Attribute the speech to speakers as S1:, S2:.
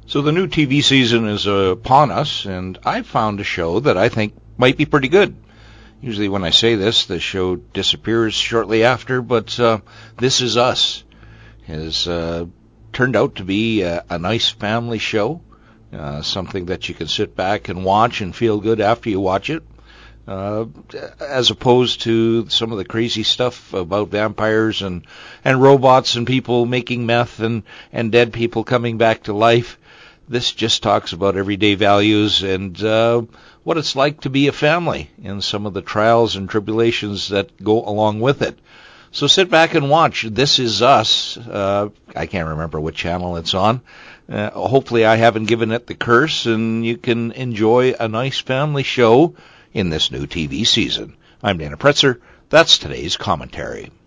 S1: So the new TV season is upon us, and I found a show that I think might be pretty good. Usually when I say this, the show disappears shortly after, but This Is Us has turned out to be a nice family show, something that you can sit back and watch and feel good after you watch it, as opposed to some of the crazy stuff about vampires and robots and people making meth and dead people coming back to life. This just talks about everyday values and what it's like to be a family and some of the trials and tribulations that go along with it. So sit back and watch This Is Us. I can't remember what channel it's on. Hopefully I haven't given it the curse, and you can enjoy a nice family show in this new TV season. I'm Dana Pretzer. That's today's commentary.